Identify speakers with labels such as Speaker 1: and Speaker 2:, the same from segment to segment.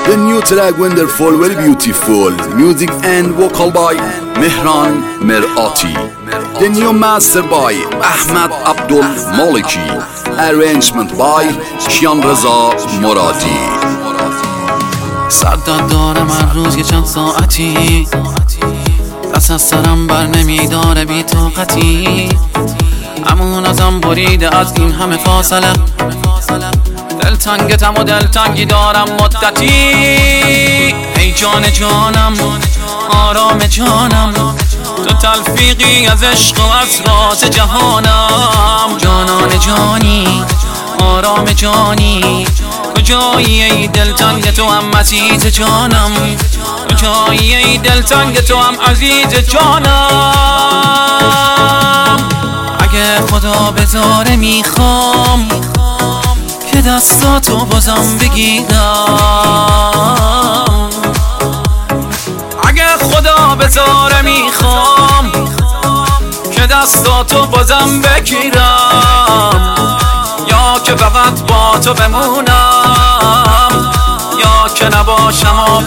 Speaker 1: The new track wonderful, very beautiful. Music and vocal by Mehran Merati. The new master by Ahmad Abdul Maliki. Arrangement by Kian Reza Moradi.
Speaker 2: سرداد دارم هر روز یه چند ساعتی، دست از سرم بر نمیداره بی طاقتی. همون ازم بریده از این همه فاصله، دلتنگتم و دلتنگی دارم مدتی. ای جان جانم، آرام جانم، تو تلفیقی از عشق و از راز جهانم. جانان جانی، آرام جانی، کجایی ای دلتنگ تو هم عزیز جانم؟ کجایی ای دلتنگ تو هم عزیز جانم؟ اگه خدا بذاره میخوام که دستاتو بازم بگیرم. اگه خدا بذاره میخوام که دستاتو بازم بگیرم، یا که فقط با تو بمونم، یا که نباشم و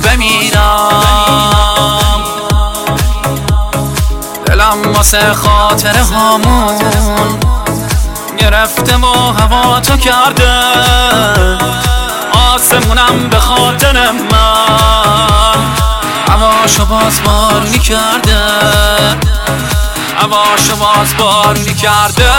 Speaker 2: بمیرم. دلم واسه خاطر هامون گرفته و هوا تو کرده، آسمونم به خاطر من هواشو باز بارونی کرده، هواشو باز بارونی کرده.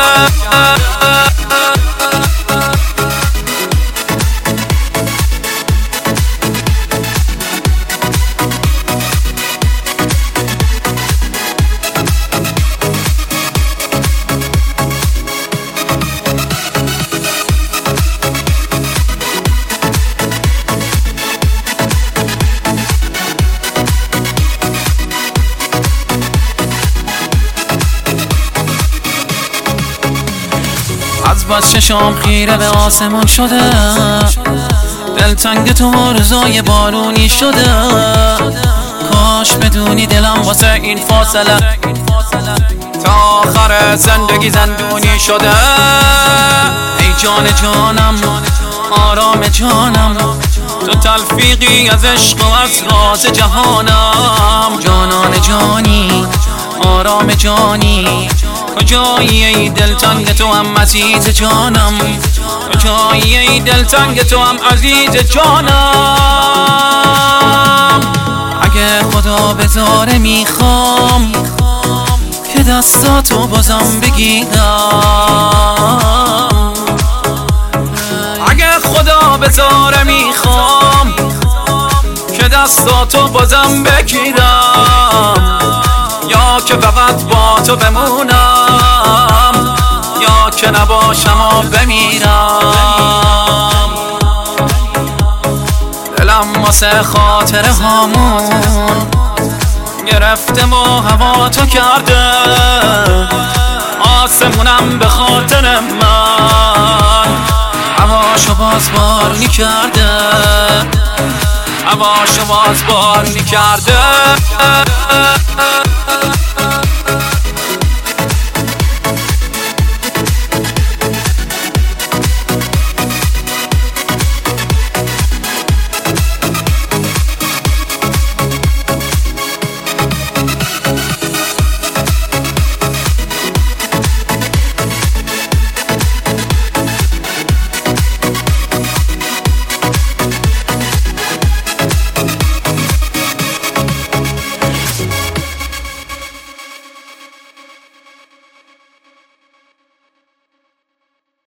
Speaker 2: از بس چشام خیره به آسمان شده، دلتنگ تو روزای بارونی شده. کاش بدونی دلم واسه این فاصله تا آخر زندگی زندونی شده. ای جان جانم، آرام جانم، تو تلفیقی از عشق و از راز جهانم. جانان جانی، آرام جانی، کجایی ای دلتنگ تو هم عزیز جانم؟ کجایی ای دلتنگ تو هم عزیز جانم؟ اگه خدا بذاره میخوام که دستاتو بازم بگیرم. اگه خدا بذاره میخوام که دستاتو بازم بگیرم، یا که فقط با تو بمونم، یا که نباشم و بمیرم. دلم واسه خاطر هامون گرفته و هوا تو کرده، آسمونم به خاطر من هواشو باز بارونی کرده، هواشو باز بارونی کرده.